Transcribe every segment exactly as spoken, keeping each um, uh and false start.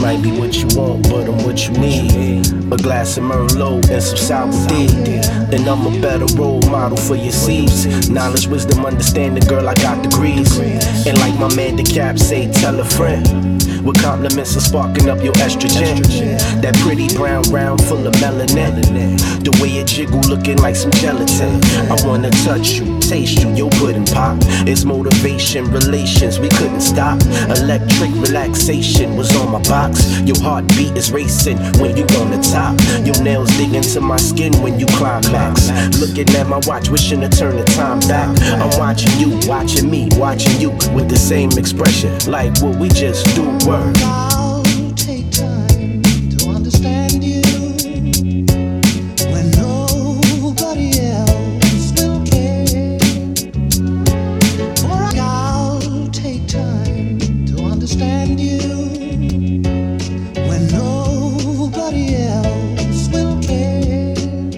might be what you want, but I'm what you need. A glass of Merlot and some sour D. And I'm a better role model for your seeds. Knowledge, wisdom, understanding, girl, I got degrees. And like my man DeCap say, tell a friend. With compliments of sparking up your estrogen. That pretty brown round full of melanin. The way it jiggle looking like some gelatin. I wanna touch you, taste you, your pudding pop. It's motivation, relations, we couldn't stop. Electric relaxation was on my box. Your heartbeat is racing when you on the top. Your nails dig into my skin when you climax. Looking at my watch, wishing to turn the time back. I'm watching you, watching me, watching you with the same expression. Like what we just do. I'll take time to understand you when nobody else will care. For I'll take time to understand you when nobody else will care.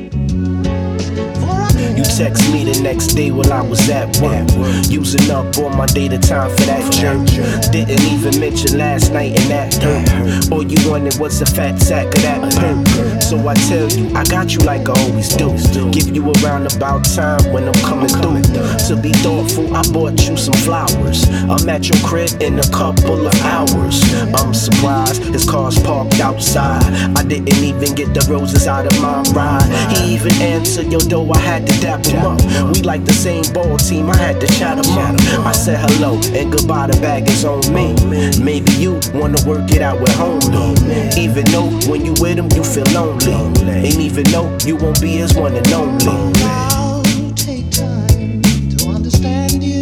For You text me the next day while I was at work, using up all my data time for that jerk. Didn't even mention last night in that dirt. All you wanted was a fat sack of that perk. So I tell you, I got you like I always do. Give you a roundabout time when I'm coming through. To be thoughtful, I bought you some flowers. I'm at your crib in a couple of hours. I'm surprised his car's parked outside. I didn't even get the roses out of my ride. He even answered your door, I had to dap him up. We like the same ball team, I had to chat him up. I said hello and goodbye, the bag is on me. Maybe you wanna work it out with homie. Even though when you with him you feel lonely. Ain't even know you won't be his one and only. I'll take time to understand you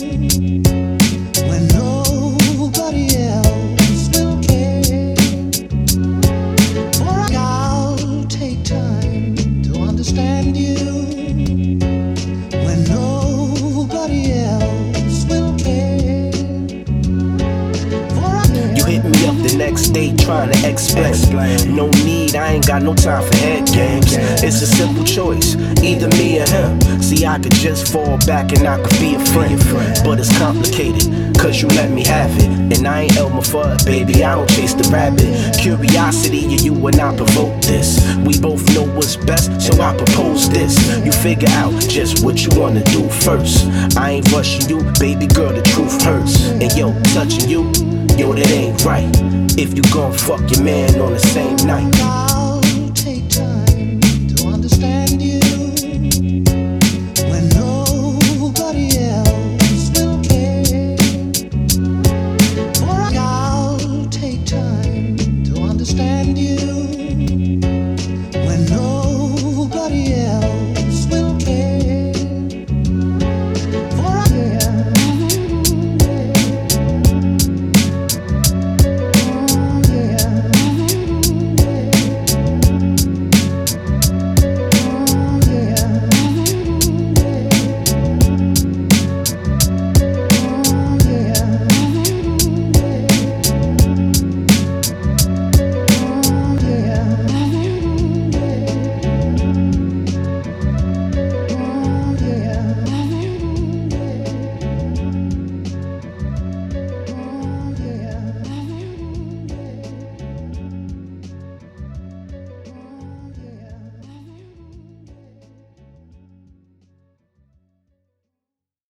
when nobody else will care. For I'll take time to understand you when nobody else will care. For You hit me up the next day trying to explain. No need, I ain't got no time for head games. It's a simple choice, either me or him. See, I could just fall back and I could be a friend. But it's complicated, cause you let me have it. And I ain't Elmer Fudd, baby, I don't chase the rabbit. Curiosity, you, you and I provoke this. We both know what's best, so I propose this. You figure out just what you wanna do first. I ain't rushing you, baby girl, the truth hurts. And yo, touching you, yo, that ain't right. If you gon' fuck your man on the same night.